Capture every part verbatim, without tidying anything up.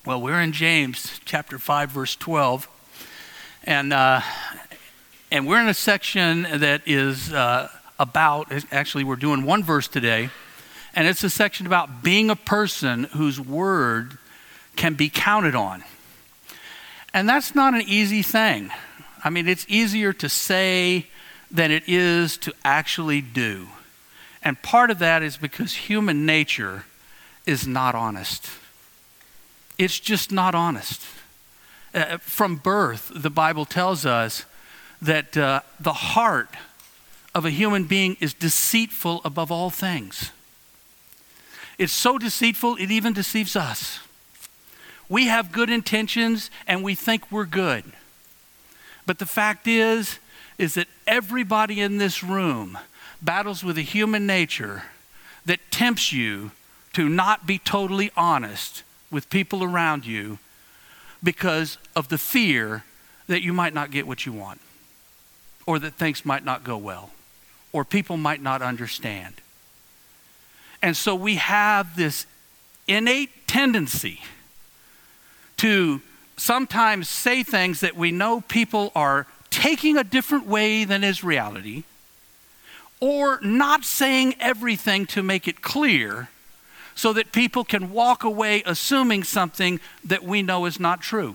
Well, we're in James chapter five, verse twelve, and uh, and we're in a section that is uh, about, actually we're doing one verse today, and it's a section about being a person whose word can be counted on. And that's not an easy thing. I mean, it's easier to say than it is to actually do. And part of that is because human nature is not honest. It's just not honest. Uh, from birth, the Bible tells us that uh, the heart of a human being is deceitful above all things. It's so deceitful, it even deceives us. We have good intentions and we think we're good. But the fact is, is that everybody in this room battles with a human nature that tempts you to not be totally honest with people around you because of the fear that you might not get what you want, or that things might not go well, or people might not understand. And so we have this innate tendency to sometimes say things that we know people are taking a different way than is reality, or not saying everything to make it clear so that people can walk away assuming something that we know is not true.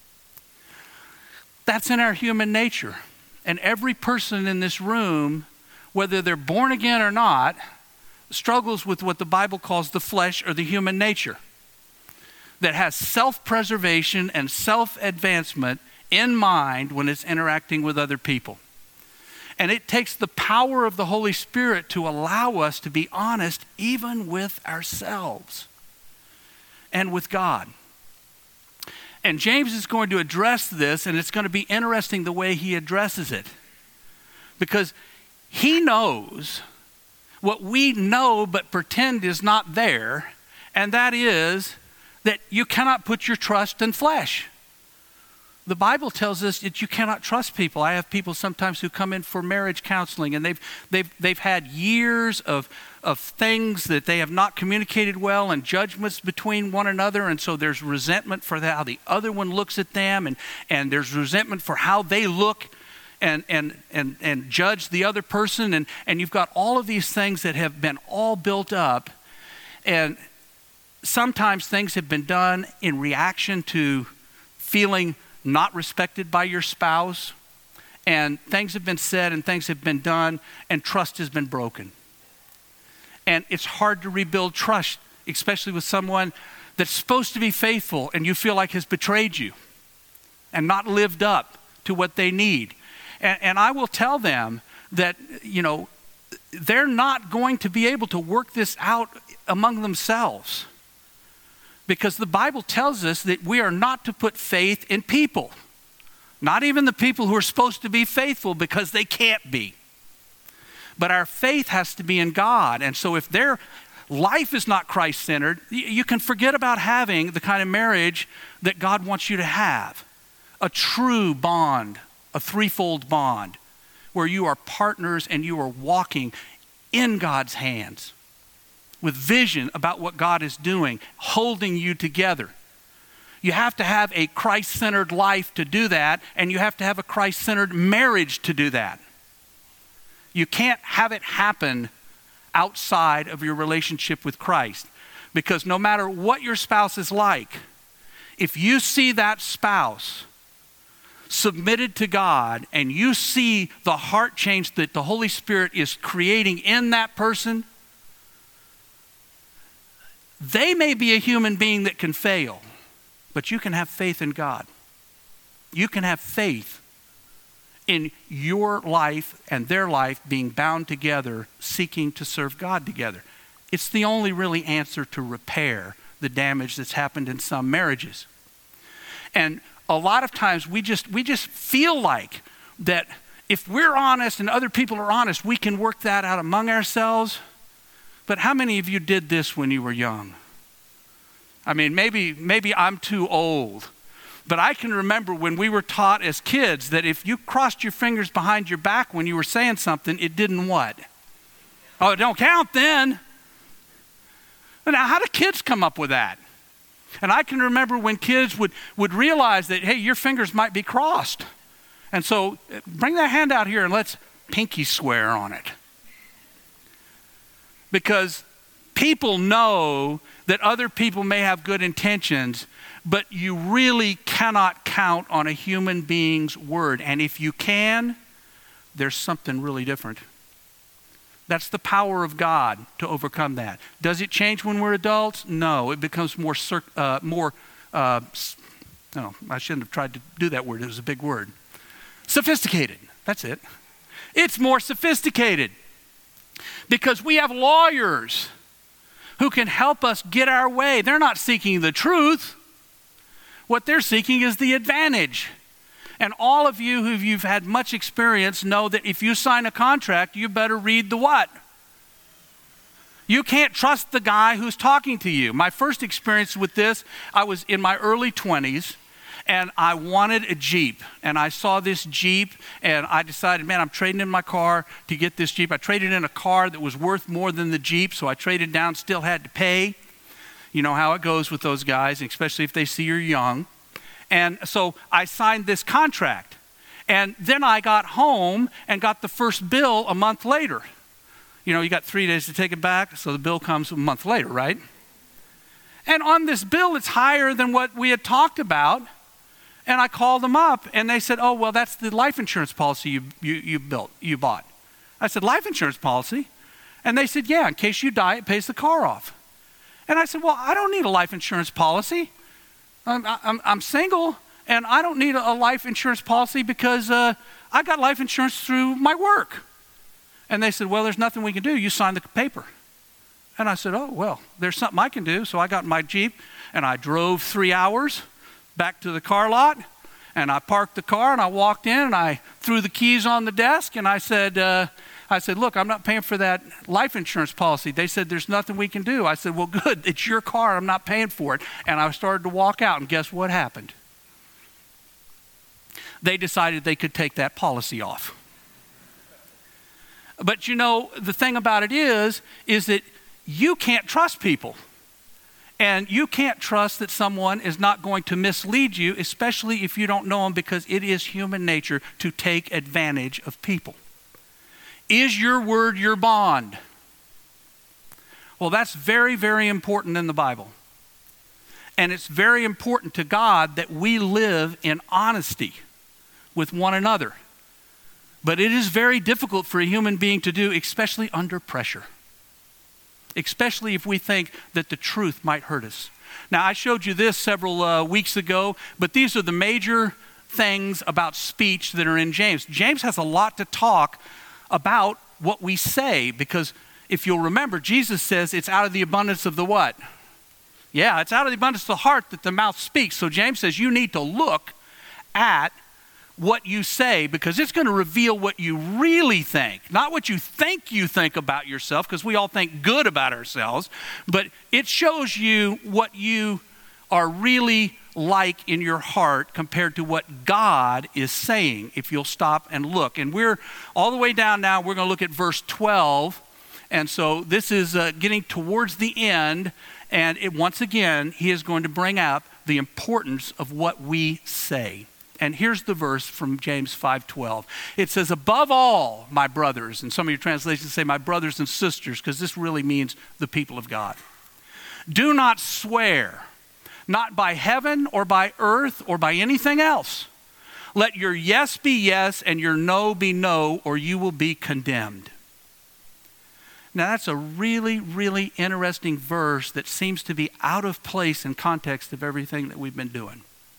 That's in our human nature. And every person in this room, whether they're born again or not, struggles with what the Bible calls the flesh or the human nature, that has self-preservation and self-advancement in mind when it's interacting with other people. And it takes the power of the Holy Spirit to allow us to be honest even with ourselves and with God. And James is going to address this, and it's going to be interesting the way he addresses it. Because he knows what we know but pretend is not there, and that is that you cannot put your trust in flesh. The Bible tells us that you cannot trust people. I have people sometimes who come in for marriage counseling, and they've they've they've had years of of things that they have not communicated well, and judgments between one another, and so there's resentment for how the other one looks at them, and and there's resentment for how they look and and and and judge the other person, and and you've got all of these things that have been all built up, and sometimes things have been done in reaction to feeling not respected by your spouse, and things have been said and things have been done, and trust has been broken. And it's hard to rebuild trust, especially with someone that's supposed to be faithful and you feel like has betrayed you and not lived up to what they need. And, and I will tell them that, you know, they're not going to be able to work this out among themselves. Because the Bible tells us that we are not to put faith in people. Not even the people who are supposed to be faithful, because they can't be. But our faith has to be in God. And so if their life is not Christ-centered, you can forget about having the kind of marriage that God wants you to have. A true bond, a threefold bond, where you are partners and you are walking in God's hands, with vision about what God is doing, holding you together. You have to have a Christ-centered life to do that, and you have to have a Christ-centered marriage to do that. You can't have it happen outside of your relationship with Christ, because no matter what your spouse is like, if you see that spouse submitted to God and you see the heart change that the Holy Spirit is creating in that person, they may be a human being that can fail, but you can have faith in God. You can have faith in your life and their life being bound together, seeking to serve God together. It's the only really answer to repair the damage that's happened in some marriages. And a lot of times we just we just feel like that if we're honest and other people are honest, we can work that out among ourselves. But how many of you did this when you were young? I mean, maybe maybe I'm too old, but I can remember when we were taught as kids that if you crossed your fingers behind your back when you were saying something, it didn't what? Oh, it don't count then. Now, how do kids come up with that? And I can remember when kids would, would realize that, hey, your fingers might be crossed. And so bring that hand out here and let's pinky swear on it. Because people know that other people may have good intentions, but you really cannot count on a human being's word. And if you can, there's something really different. That's the power of God to overcome that. Does it change when we're adults? No, it becomes more, uh, more uh, no, I shouldn't have tried to do that word. It was a big word. Sophisticated, that's it. It's more sophisticated because we have lawyers who can help us get our way. They're not seeking the truth. What they're seeking is the advantage. And all of you who you've had much experience know that if you sign a contract, you better read the what? You can't trust the guy who's talking to you. My first experience with this, I was in my early twenties, and I wanted a Jeep. And I saw this Jeep, and I decided, man, I'm trading in my car to get this Jeep. I traded in a car that was worth more than the Jeep, so I traded down, still had to pay. You know how it goes with those guys, especially if they see you're young. And so I signed this contract. And then I got home and got the first bill a month later. You know, you got three days to take it back, so the bill comes a month later, right? And on this bill, it's higher than what we had talked about. And I called them up, and they said, oh, well, that's the life insurance policy you, you, you built, you bought. I said, life insurance policy? And they said, yeah, in case you die, it pays the car off. And I said, well, I don't need a life insurance policy. I'm, I'm, I'm single, and I don't need a, a life insurance policy because uh, I got life insurance through my work. And they said, well, there's nothing we can do. You signed the paper. And I said, oh, well, there's something I can do. So I got in my Jeep, and I drove three hours back to the car lot, and I parked the car, and I walked in, and I threw the keys on the desk, and I said, uh, I said, look, I'm not paying for that life insurance policy. They said, there's nothing we can do. I said, well, good, it's your car. I'm not paying for it. And I started to walk out, and guess what happened? They decided they could take that policy off. But you know, the thing about it is, is that you can't trust people. And you can't trust that someone is not going to mislead you, especially if you don't know them, because it is human nature to take advantage of people. Is your word your bond? Well, that's very, very important in the Bible. And it's very important to God that we live in honesty with one another. But it is very difficult for a human being to do, especially under pressure. Especially if we think that the truth might hurt us. Now, I showed you this several uh, weeks ago, but these are the major things about speech that are in James. James has a lot to talk about what we say, because if you'll remember, Jesus says it's out of the abundance of the what? Yeah, it's out of the abundance of the heart that the mouth speaks. So James says you need to look at what you say, because it's going to reveal what you really think, not what you think you think about yourself, because we all think good about ourselves, but it shows you what you are really like in your heart compared to what God is saying, if you'll stop and look. And we're all the way down now, we're going to look at verse twelve. And so this is uh, getting towards the end. And it, once again, he is going to bring up the importance of what we say. And here's the verse from James five twelve. It says, above all, my brothers, and some of your translations say my brothers and sisters, because this really means the people of God. Do not swear, not by heaven or by earth or by anything else. Let your yes be yes and your no be no, or you will be condemned. Now that's a really, really interesting verse that seems to be out of place in context of everything that we've been doing.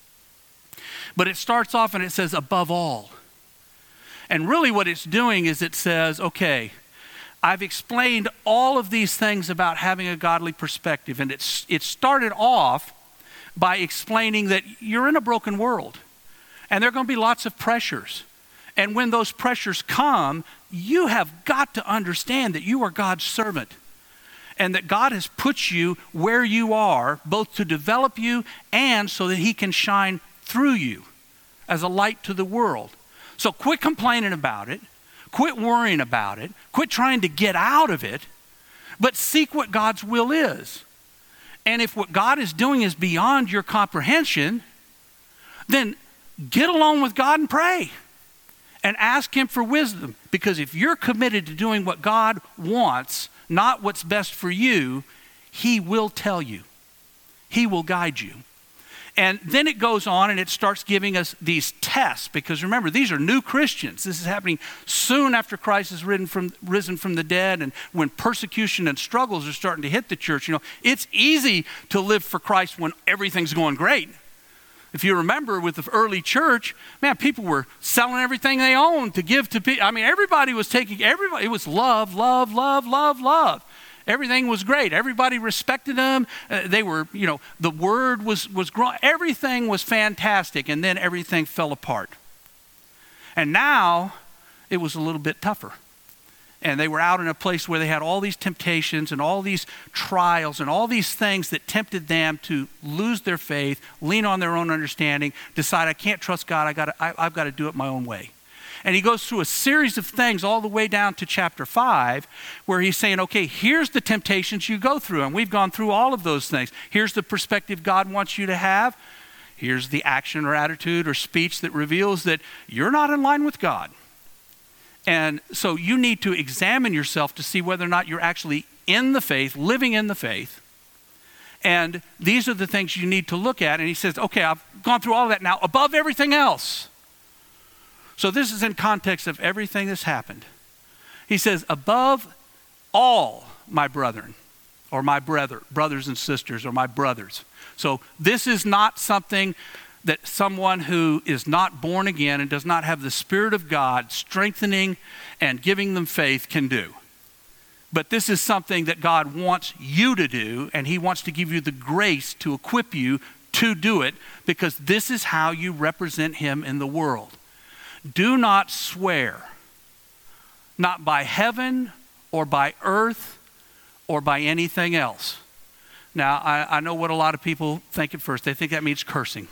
But it starts off and it says, above all. And really what it's doing is it says, okay, I've explained all of these things about having a godly perspective. And it's it started off by explaining that you're in a broken world. And there are going to be lots of pressures. And when those pressures come, you have got to understand that you are God's servant. And that God has put you where you are, both to develop you and so that he can shine through you as a light to the world. So quit complaining about it. Quit worrying about it. Quit trying to get out of it. But seek what God's will is. And if what God is doing is beyond your comprehension, then get alone with God and pray and ask him for wisdom. Because if you're committed to doing what God wants, not what's best for you, he will tell you. He will guide you. And then it goes on and it starts giving us these tests, because remember, these are new Christians. This is happening soon after Christ is risen from, risen from the dead, and when persecution and struggles are starting to hit the church. You know, it's easy to live for Christ when everything's going great. If you remember with the early church, man, people were selling everything they owned to give to people. I mean, everybody was taking, everybody, it was love, love, love, love, love. Everything was great. Everybody respected them. Uh, they were, you know, the word was, was growing. Everything was fantastic. And then everything fell apart. And now it was a little bit tougher. And they were out in a place where they had all these temptations and all these trials and all these things that tempted them to lose their faith, lean on their own understanding, decide I can't trust God. I got I, I've got to do it my own way. And he goes through a series of things all the way down to chapter five, where he's saying, okay, here's the temptations you go through. And we've gone through all of those things. Here's the perspective God wants you to have. Here's the action or attitude or speech that reveals that you're not in line with God. And so you need to examine yourself to see whether or not you're actually in the faith, living in the faith. And these are the things you need to look at. And he says, okay, I've gone through all of that now, above everything else. So this is in context of everything that's happened. He says, above all, my brethren, or my brother, brothers and sisters, or my brothers. So this is not something that someone who is not born again and does not have the Spirit of God strengthening and giving them faith can do. But this is something that God wants you to do, and he wants to give you the grace to equip you to do it, because this is how you represent him in the world. Do not swear, not by heaven or by earth or by anything else. Now, I, I know what a lot of people think at first. They think that means cursing.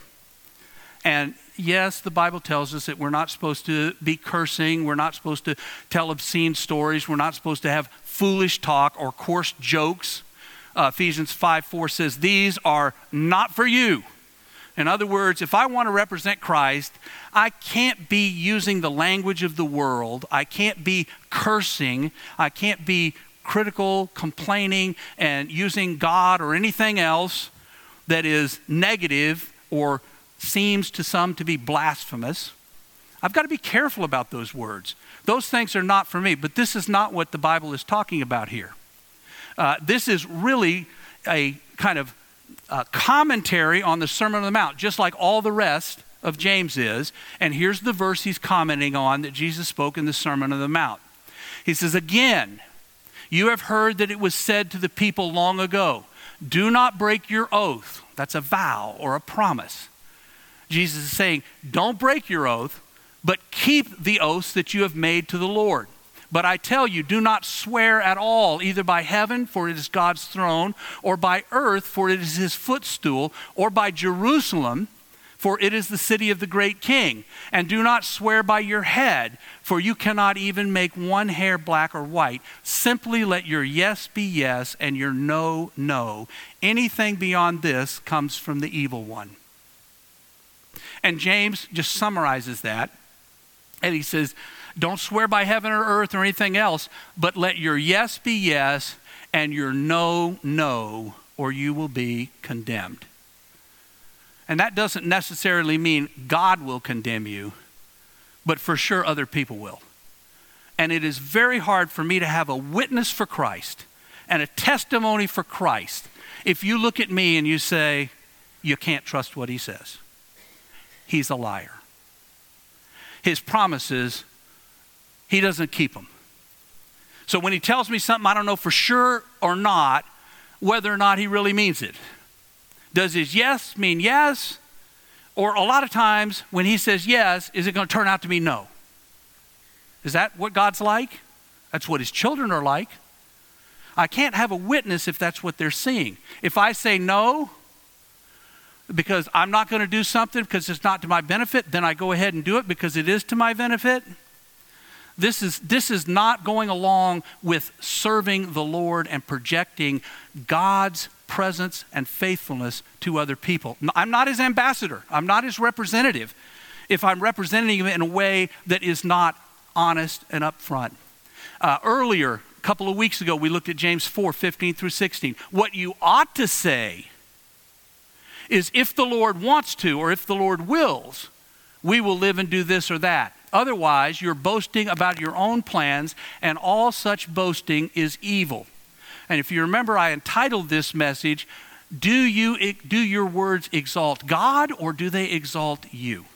And yes, the Bible tells us that we're not supposed to be cursing. We're not supposed to tell obscene stories. We're not supposed to have foolish talk or coarse jokes. Uh, Ephesians five four says, these are not for you. In other words, if I want to represent Christ, I can't be using the language of the world. I can't be cursing. I can't be critical, complaining, and using God or anything else that is negative or seems to some to be blasphemous. I've got to be careful about those words. Those things are not for me, but this is not what the Bible is talking about here. Uh, this is really a kind of uh, commentary on the Sermon on the Mount, just like all the rest of James is. And here's the verse he's commenting on that Jesus spoke in the Sermon on the Mount. He says, again, you have heard that it was said to the people long ago, do not break your oath. That's a vow or a promise. Jesus is saying, don't break your oath, but keep the oaths that you have made to the Lord. But I tell you, do not swear at all, either by heaven, for it is God's throne, or by earth, for it is his footstool, or by Jerusalem, for it is the city of the great king. And do not swear by your head, for you cannot even make one hair black or white. Simply let your yes be yes, and your no, no. Anything beyond this comes from the evil one. And James just summarizes that. And he says, don't swear by heaven or earth or anything else, but let your yes be yes and your no, no, or you will be condemned. And that doesn't necessarily mean God will condemn you, but for sure other people will. And it is very hard for me to have a witness for Christ and a testimony for Christ if you look at me and you say, you can't trust what he says. He's a liar. His promises, he doesn't keep them. So when he tells me something, I don't know for sure or not whether or not he really means it. Does his yes mean yes? Or a lot of times when he says yes, is it going to turn out to be no? Is that what God's like? That's what his children are like. I can't have a witness if that's what they're seeing. If I say no, because I'm not going to do something because it's not to my benefit, then I go ahead and do it because it is to my benefit. This is, this is not going along with serving the Lord and projecting God's presence and faithfulness to other people. I'm not his ambassador. I'm not his representative if I'm representing him in a way that is not honest and upfront. Uh, earlier, a couple of weeks ago, we looked at James four, fifteen through sixteen. What you ought to say is, if the Lord wants to, or if the Lord wills, we will live and do this or that. Otherwise, you're boasting about your own plans, and all such boasting is evil. And if you remember, I entitled this message, do you do your words exalt God, or do they exalt you?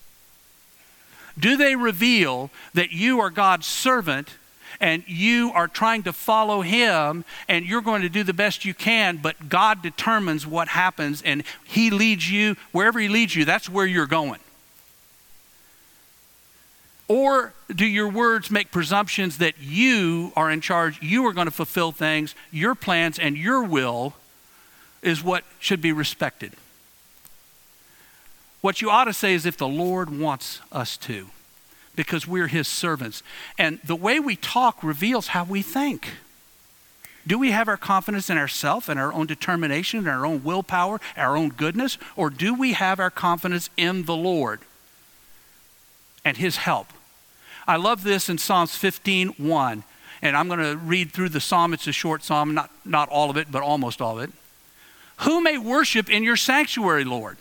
Do they reveal that you are God's servant and you are trying to follow him and you're going to do the best you can, but God determines what happens and he leads you, wherever he leads you, that's where you're going? Or do your words make presumptions that you are in charge, you are going to fulfill things, your plans and your will is what should be respected? What you ought to say is, if the Lord wants us to, because we're his servants. And the way we talk reveals how we think. Do we have our confidence in ourselves and our own determination and our own willpower, our own goodness? Or do we have our confidence in the Lord and his help? I love this in Psalms fifteen one. And I'm going to read through the psalm. It's a short psalm, not, not all of it, but almost all of it. Who may worship in your sanctuary, Lord?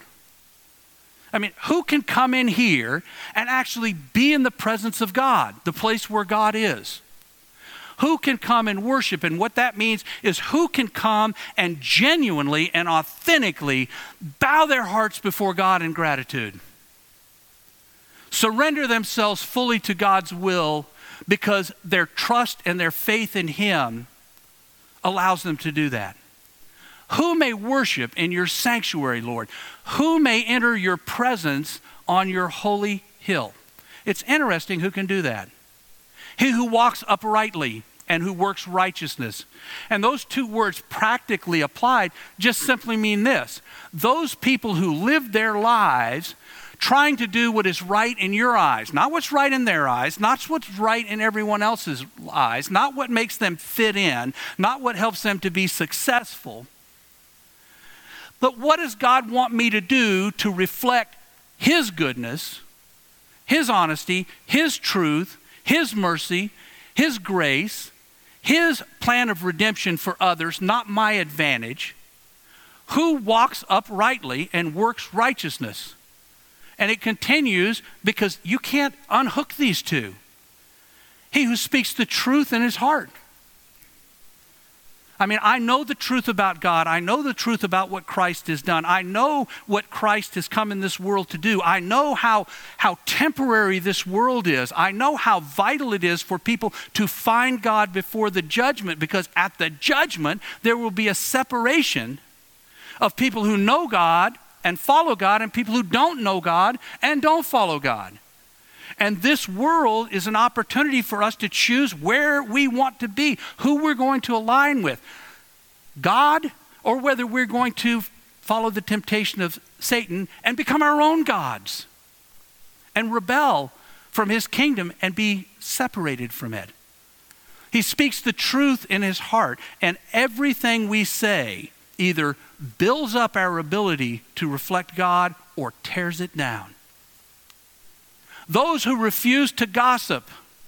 I mean, who can come in here and actually be in the presence of God, the place where God is? Who can come and worship? And what that means is, who can come and genuinely and authentically bow their hearts before God in gratitude? Surrender themselves fully to God's will because their trust and their faith in him allows them to do that. Who may worship in your sanctuary, Lord? Who may enter your presence on your holy hill? It's interesting who can do that. He who walks uprightly and who works righteousness. And those two words practically applied just simply mean this: those people who live their lives trying to do what is right in your eyes, not what's right in their eyes, not what's right in everyone else's eyes, not what makes them fit in, not what helps them to be successful. But what does God want me to do to reflect his goodness, his honesty, his truth, his mercy, his grace, his plan of redemption for others, not my advantage? Who walks uprightly and works righteousness? And it continues, because you can't unhook these two. He who speaks the truth in his heart. I mean, I know the truth about God. I know the truth about what Christ has done. I know what Christ has come in this world to do. I know how, how temporary this world is. I know how vital it is for people to find God before the judgment, because at the judgment, there will be a separation of people who know God and follow God and people who don't know God and don't follow God. And this world is an opportunity for us to choose where we want to be, who we're going to align with, God, or whether we're going to follow the temptation of Satan and become our own gods and rebel from his kingdom and be separated from it. He speaks the truth in his heart, and everything we say either builds up our ability to reflect God or tears it down. Those who refuse to gossip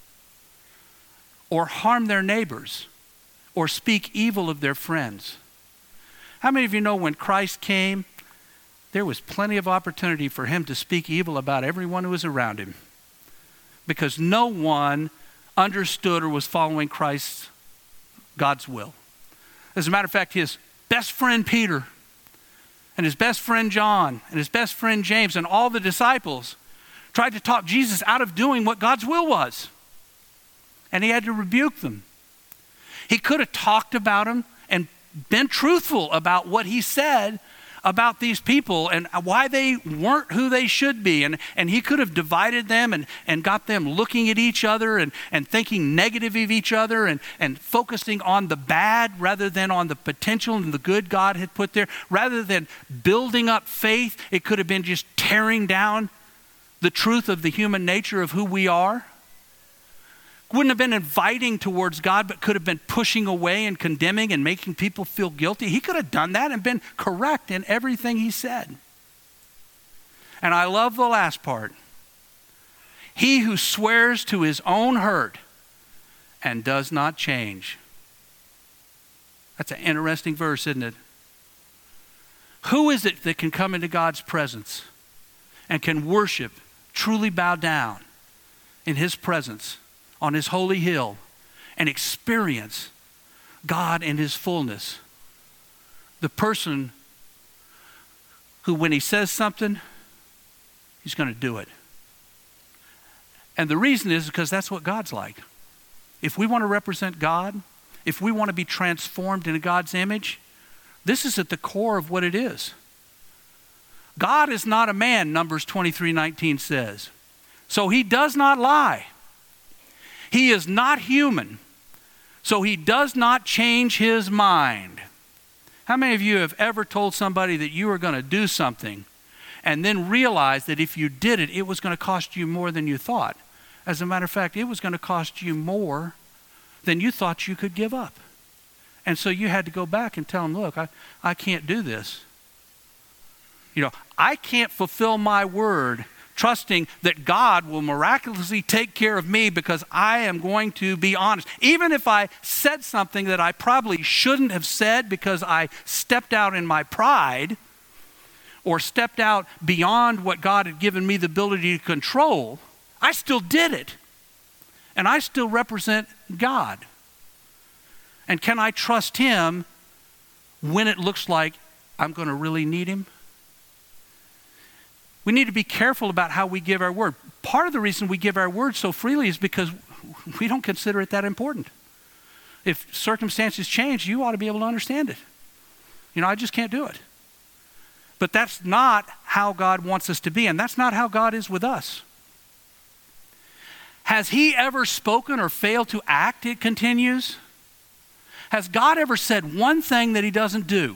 or harm their neighbors or speak evil of their friends. How many of you know when Christ came, there was plenty of opportunity for him to speak evil about everyone who was around him, because no one understood or was following Christ's, God's will. As a matter of fact, his best friend Peter and his best friend John and his best friend James and all the disciples tried to talk Jesus out of doing what God's will was. And he had to rebuke them. He could have talked about them and been truthful about what he said about these people and why they weren't who they should be. And, and he could have divided them and, and got them looking at each other and, and thinking negative of each other and, and focusing on the bad rather than on the potential and the good God had put there. Rather than building up faith, it could have been just tearing down the truth of the human nature of who we are. wouldn't have been inviting towards God, but could have been pushing away and condemning and making people feel guilty. He could have done that and been correct in everything he said. And I love the last part. He who swears to his own hurt and does not change. That's an interesting verse, isn't it? Who is it that can come into God's presence and can worship, truly bow down in his presence on his holy hill and experience God in his fullness? The person who, when he says something, he's going to do it. And the reason is because that's what God's like. If we want to represent God, if we want to be transformed into God's image, this is at the core of what it is. God is not a man, Numbers twenty-three nineteen says. So he does not lie. He is not human. So he does not change his mind. How many of you have ever told somebody that you were going to do something and then realized that if you did it, it was going to cost you more than you thought? As a matter of fact, it was going to cost you more than you thought you could give up. And so you had to go back and tell them, look, I, I can't do this. You know, I can't fulfill my word trusting that God will miraculously take care of me because I am going to be honest. Even if I said something that I probably shouldn't have said because I stepped out in my pride or stepped out beyond what God had given me the ability to control, I still did it. And I still represent God. And can I trust him when it looks like I'm going to really need him? We need to be careful about how we give our word. Part of the reason we give our word so freely is because we don't consider it that important. If circumstances change, you ought to be able to understand it. You know, I just can't do it. But that's not how God wants us to be, and that's not how God is with us. Has he ever spoken or failed to act? It continues. Has God ever said one thing that he doesn't do?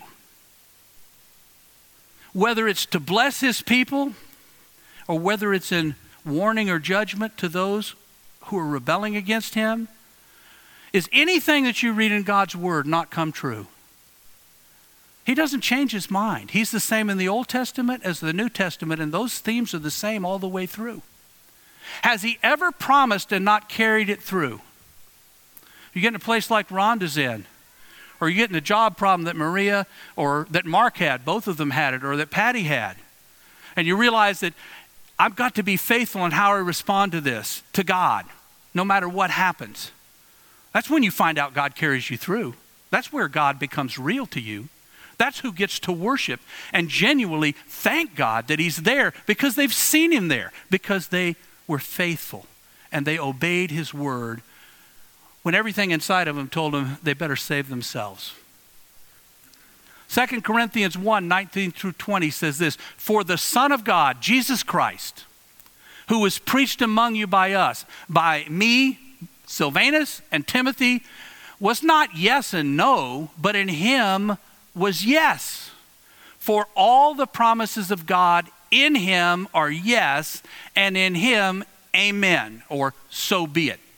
Whether it's to bless his people or whether it's in warning or judgment to those who are rebelling against him, is anything that you read in God's word not come true? He doesn't change his mind. He's the same in the Old Testament as the New Testament, and those themes are the same all the way through. Has he ever promised and not carried it through? You get in a place like Rhonda's in, or you get in a job problem that Maria or that Mark had, both of them had it, or that Patty had, and you realize that I've got to be faithful in how I respond to this, to God, no matter what happens. That's when you find out God carries you through. That's where God becomes real to you. That's who gets to worship and genuinely thank God that he's there because they've seen him there, because they were faithful and they obeyed his word when everything inside of them told them they better save themselves. Second Corinthians one, nineteen through twenty says this, for the Son of God, Jesus Christ, who was preached among you by us, by me, Silvanus, and Timothy, was not yes and no, but in him was yes. For all the promises of God in him are yes, and in him amen, or so be it.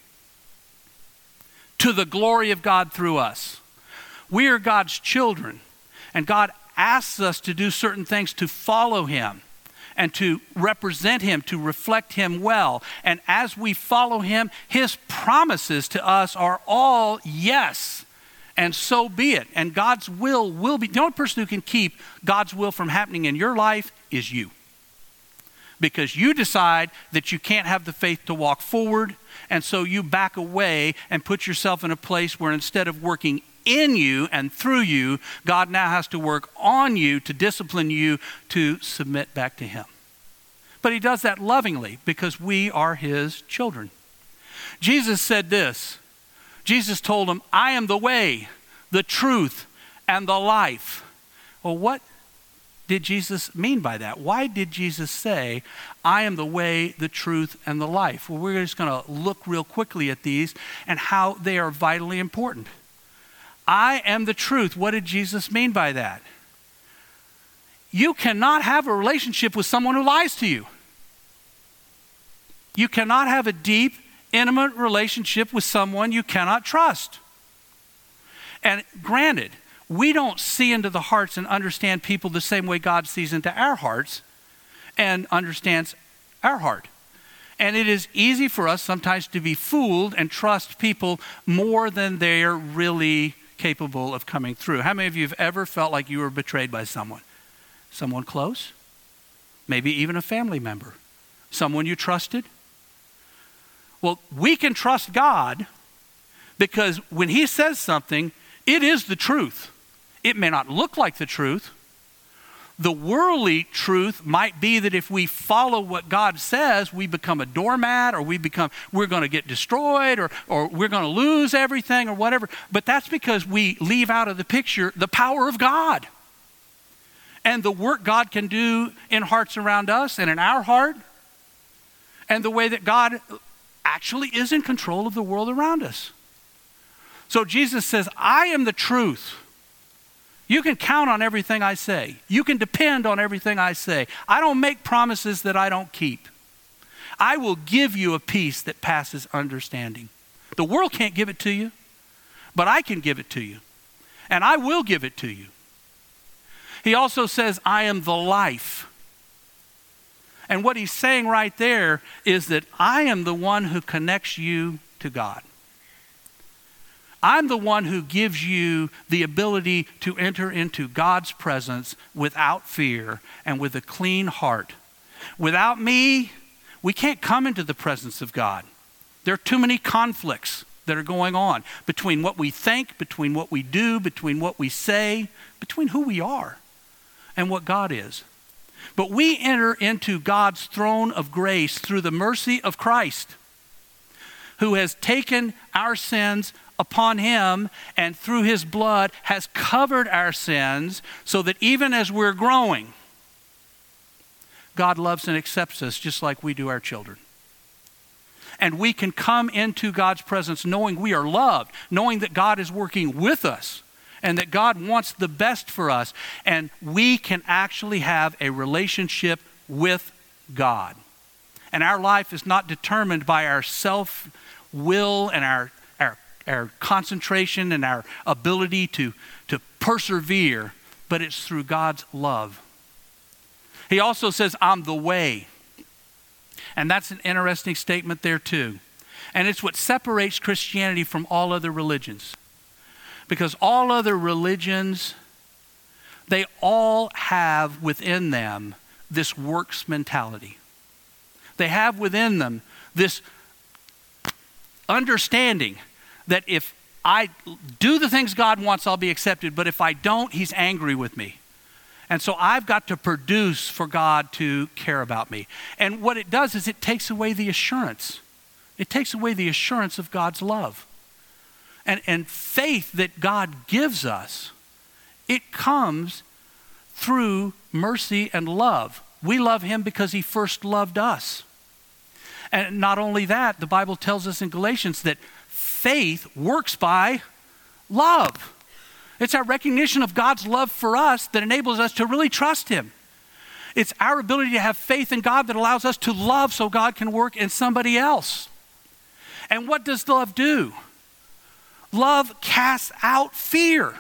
To the glory of God through us. We are God's children, and God asks us to do certain things to follow him and to represent him, to reflect him well. And as we follow him, his promises to us are all yes, and so be it. And God's will will be. The only person who can keep God's will from happening in your life is you. Because you decide that you can't have the faith to walk forward, and so you back away and put yourself in a place where instead of working in you and through you, God now has to work on you to discipline you to submit back to him. But he does that lovingly because we are his children. Jesus said this. Jesus told him, I am the way, the truth, and the life. Well, what did Jesus mean by that? Why did Jesus say, I am the way, the truth, and the life? Well, we're just going to look real quickly at these and how they are vitally important. I am the truth. What did Jesus mean by that? You cannot have a relationship with someone who lies to you. You cannot have a deep, intimate relationship with someone you cannot trust. And granted, we don't see into the hearts and understand people the same way God sees into our hearts and understands our heart. And it is easy for us sometimes to be fooled and trust people more than they're really capable of coming through. How many of you have ever felt like you were betrayed by someone? Someone close? Maybe even a family member? Someone you trusted? Well, we can trust God because when he says something, it is the truth. It may not look like the truth. The worldly truth might be that if we follow what God says, we become a doormat, or we become, we're going to get destroyed, or, or we're going to lose everything, or whatever. But that's because we leave out of the picture the power of God and the work God can do in hearts around us and in our heart, and the way that God actually is in control of the world around us. So Jesus says, I am the truth. You can count on everything I say. You can depend on everything I say. I don't make promises that I don't keep. I will give you a peace that passes understanding. The world can't give it to you, but I can give it to you. And I will give it to you. He also says, I am the life. And what he's saying right there is that I am the one who connects you to God. I'm the one who gives you the ability to enter into God's presence without fear and with a clean heart. Without me, we can't come into the presence of God. There are too many conflicts that are going on between what we think, between what we do, between what we say, between who we are and what God is. But we enter into God's throne of grace through the mercy of Christ, who has taken our sins upon him and through his blood has covered our sins, so that even as we're growing, God loves and accepts us just like we do our children. And we can come into God's presence knowing we are loved, knowing that God is working with us and that God wants the best for us. And we can actually have a relationship with God. And our life is not determined by our self-will and our, our, our concentration and our ability to, to persevere, but it's through God's love. He also says, I'm the way. And that's an interesting statement there too. And it's what separates Christianity from all other religions. Because all other religions, they all have within them this works mentality. They have within them this understanding that if I do the things God wants, I'll be accepted. But if I don't, he's angry with me. And so I've got to produce for God to care about me. And what it does is it takes away the assurance. It takes away the assurance of God's love. And, and faith that God gives us, it comes through mercy and love. We love him because he first loved us. And not only that, the Bible tells us in Galatians that faith works by love. It's our recognition of God's love for us that enables us to really trust him. It's our ability to have faith in God that allows us to love so God can work in somebody else. And what does love do? Love casts out fear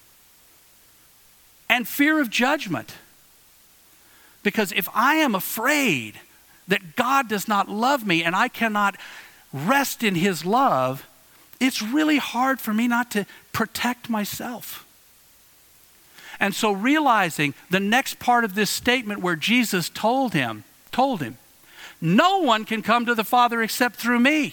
and fear of judgment. Because if I am afraid that God does not love me and I cannot rest in his love, it's really hard for me not to protect myself. And so realizing the next part of this statement where Jesus told him, told him, no one can come to the Father except through me.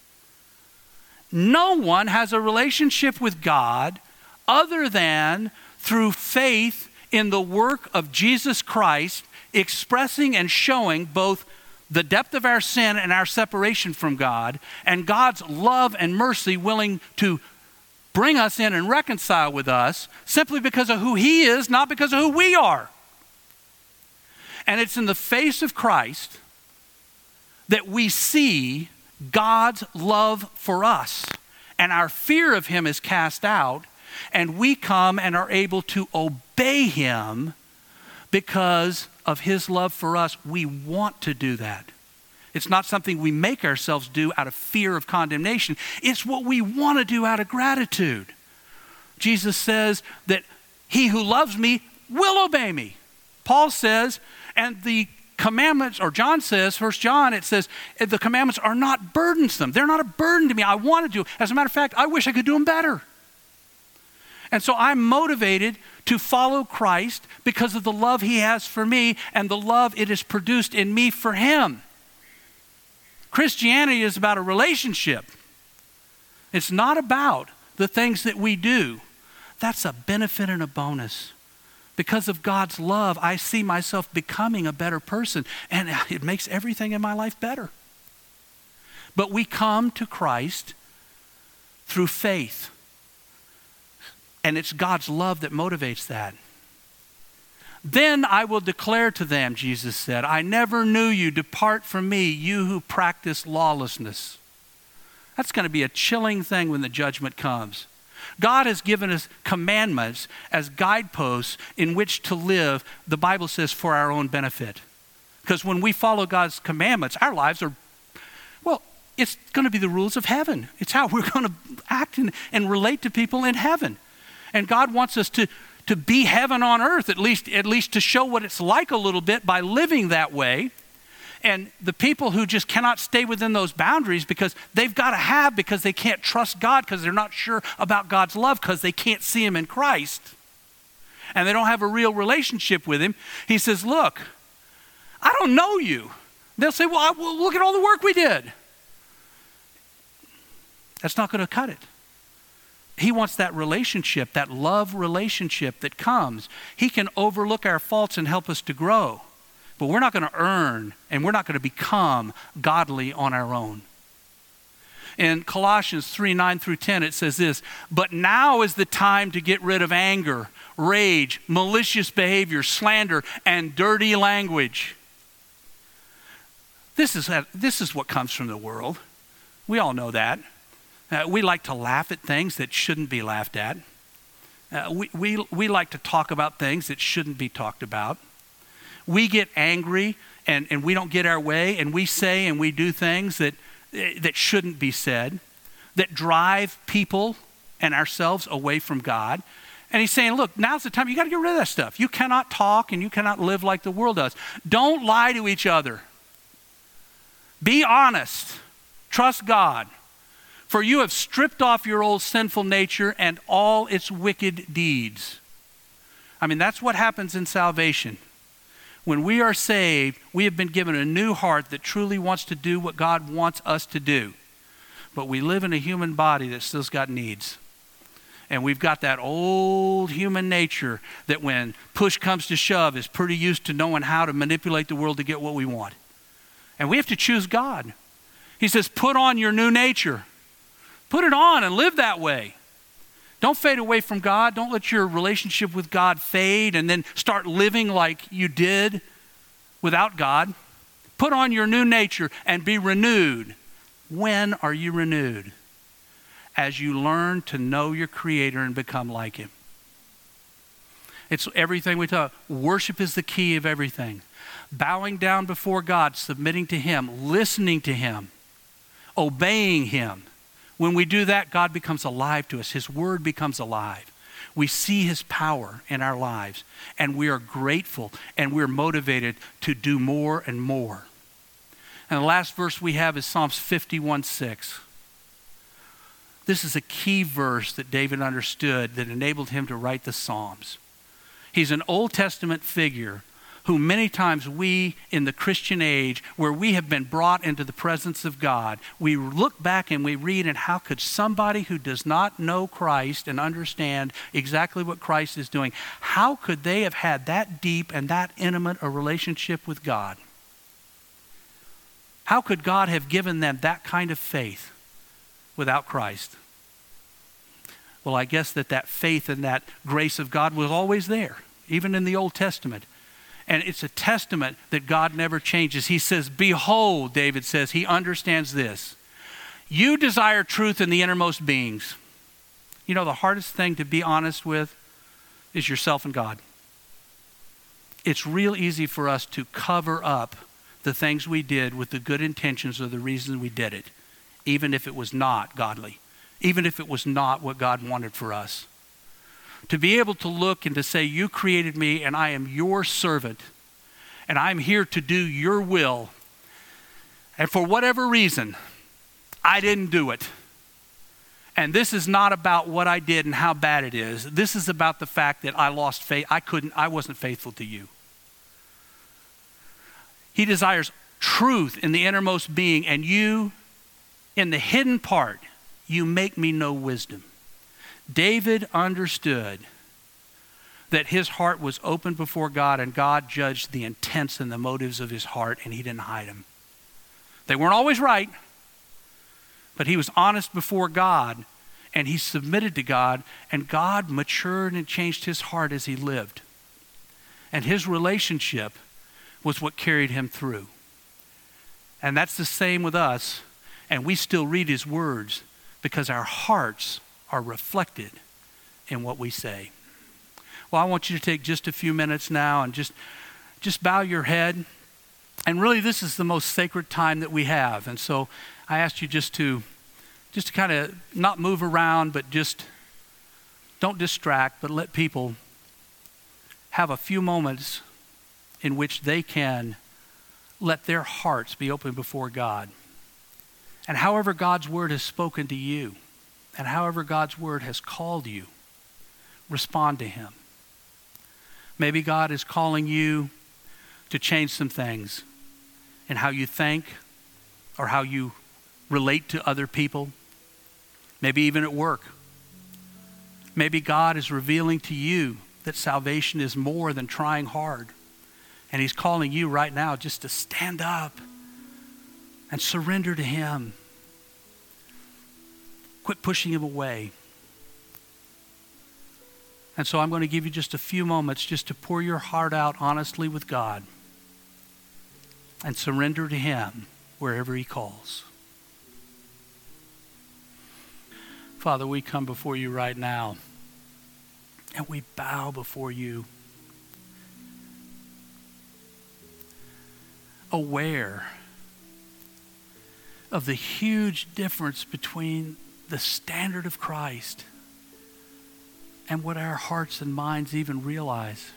No one has a relationship with God other than through faith in the work of Jesus Christ, expressing and showing both the depth of our sin and our separation from God, and God's love and mercy willing to bring us in and reconcile with us simply because of who he is, not because of who we are. And it's in the face of Christ that we see God's love for us, and our fear of him is cast out, and we come and are able to obey him because of his love for us. We want to do that. It's not something we make ourselves do out of fear of condemnation. It's what we want to do out of gratitude. Jesus says that he who loves me will obey me. Paul says, and the commandments, or John says, First John, it says, the commandments are not burdensome. They're not a burden to me. I want to do. As a matter of fact, I wish I could do them better. And so I'm motivated to follow Christ because of the love he has for me and the love it has produced in me for him. Christianity is about a relationship. It's not about the things that we do. That's a benefit and a bonus. Because of God's love, I see myself becoming a better person, and it makes everything in my life better. But we come to Christ through faith. And it's God's love that motivates that. Then I will declare to them, Jesus said, I never knew you. Depart from me, you who practice lawlessness. That's going to be a chilling thing when the judgment comes. God has given us commandments as guideposts in which to live, the Bible says, for our own benefit. Because when we follow God's commandments, our lives are, well, it's going to be the rules of heaven. It's how we're going to act and, and relate to people in heaven. And God wants us to, to be heaven on earth, at least, at least to show what it's like a little bit by living that way. And the people who just cannot stay within those boundaries because they've got to have, because they can't trust God, because they're not sure about God's love, because they can't see him in Christ. And they don't have a real relationship with him. He says, look, I don't know you. They'll say, well, I, well look at all the work we did. That's not going to cut it. He wants that relationship, that love relationship that comes. He can overlook our faults and help us to grow. But we're not going to earn and we're not going to become godly on our own. In Colossians three, nine through ten, it says this, but now is the time to get rid of anger, rage, malicious behavior, slander, and dirty language. This is, this is what comes from the world. We all know that. Uh, we like to laugh at things that shouldn't be laughed at. Uh, we, we, we like to talk about things that shouldn't be talked about. We get angry and, and we don't get our way, and we say and we do things that, that shouldn't be said, that drive people and ourselves away from God. And he's saying, look, now's the time. You got to get rid of that stuff. You cannot talk and you cannot live like the world does. Don't lie to each other. Be honest. Trust God. For you have stripped off your old sinful nature and all its wicked deeds. I mean, that's what happens in salvation. When we are saved, we have been given a new heart that truly wants to do what God wants us to do. But we live in a human body that still's got needs. And we've got that old human nature that when push comes to shove is pretty used to knowing how to manipulate the world to get what we want. And we have to choose God. He says, put on your new nature. Put it on and live that way. Don't fade away from God. Don't let your relationship with God fade and then start living like you did without God. Put on your new nature and be renewed. When are you renewed? As you learn to know your Creator and become like him. It's everything we talk. Worship is the key of everything. Bowing down before God, submitting to him, listening to him, obeying him. When we do that, God becomes alive to us. His word becomes alive. We see his power in our lives, and we are grateful, and we're motivated to do more and more. And the last verse we have is Psalms fifty-one, six. This is a key verse that David understood that enabled him to write the Psalms. He's an Old Testament figure who many times we in the Christian age, where we have been brought into the presence of God, we look back and we read, and how could somebody who does not know Christ and understand exactly what Christ is doing, how could they have had that deep and that intimate a relationship with God? How could God have given them that kind of faith without Christ? Well, I guess that that faith and that grace of God was always there, even in the Old Testament. And it's a testament that God never changes. He says, behold, David says, he understands this. You desire truth in the innermost beings. You know, the hardest thing to be honest with is yourself and God. It's real easy for us to cover up the things we did with the good intentions or the reason we did it, even if it was not godly, even if it was not what God wanted for us. To be able to look and to say, you created me and I am your servant and I'm here to do your will. And for whatever reason, I didn't do it. And this is not about what I did and how bad it is. This is about the fact that I lost faith. I couldn't, I wasn't faithful to you. He desires truth in the innermost being, and you, in the hidden part, you make me know wisdom. David understood that his heart was open before God, and God judged the intents and the motives of his heart, and he didn't hide them. They weren't always right, but he was honest before God, and he submitted to God, and God matured and changed his heart as he lived. And his relationship was what carried him through. And that's the same with us, and we still read his words because our hearts are reflected in what we say. Well, I want you to take just a few minutes now and just, just bow your head. And really, this is the most sacred time that we have. And so I ask you just to, just to kind of not move around, but just don't distract, but let people have a few moments in which they can let their hearts be open before God. And however God's word has spoken to you, and however God's word has called you, respond to him. Maybe God is calling you to change some things in how you think or how you relate to other people, maybe even at work. Maybe God is revealing to you that salvation is more than trying hard. And he's calling you right now just to stand up and surrender to him. Quit pushing him away. And so I'm going to give you just a few moments just to pour your heart out honestly with God and surrender to him wherever he calls. Father, we come before you right now and we bow before you, aware of the huge difference between the standard of Christ and what our hearts and minds even realize.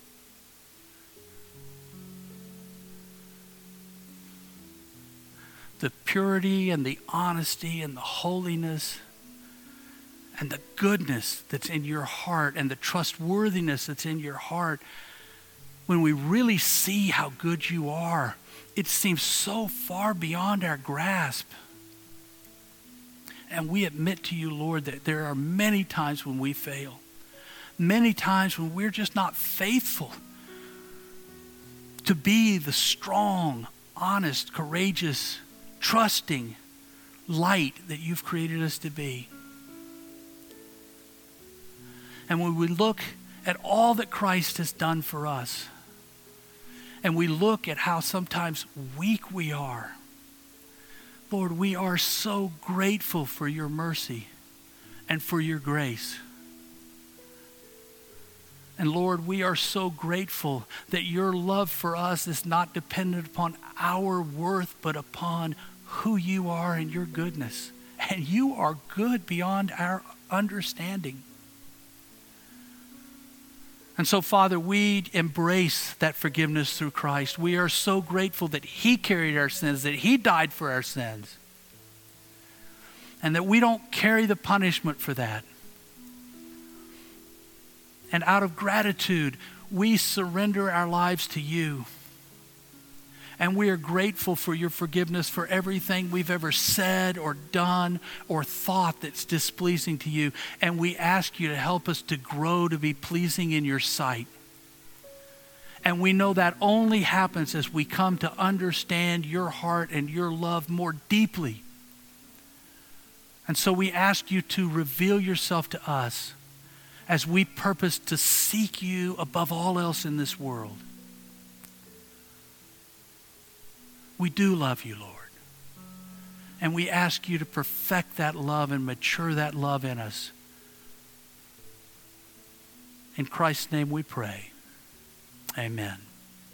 The purity and the honesty and the holiness and the goodness that's in your heart and the trustworthiness that's in your heart, when we really see how good you are, it seems so far beyond our grasp. And we admit to you, Lord, that there are many times when we fail. Many times when we're just not faithful to be the strong, honest, courageous, trusting light that you've created us to be. And when we look at all that Christ has done for us, and we look at how sometimes weak we are, Lord, we are so grateful for your mercy and for your grace. And Lord, we are so grateful that your love for us is not dependent upon our worth, but upon who you are and your goodness. And you are good beyond our understanding. And so, Father, we embrace that forgiveness through Christ. We are so grateful that he carried our sins, that he died for our sins, and that we don't carry the punishment for that. And out of gratitude, we surrender our lives to you. And we are grateful for your forgiveness for everything we've ever said or done or thought that's displeasing to you. And we ask you to help us to grow to be pleasing in your sight. And we know that only happens as we come to understand your heart and your love more deeply. And so we ask you to reveal yourself to us as we purpose to seek you above all else in this world. We do love you, Lord. And we ask you to perfect that love and mature that love in us. In Christ's name we pray. Amen.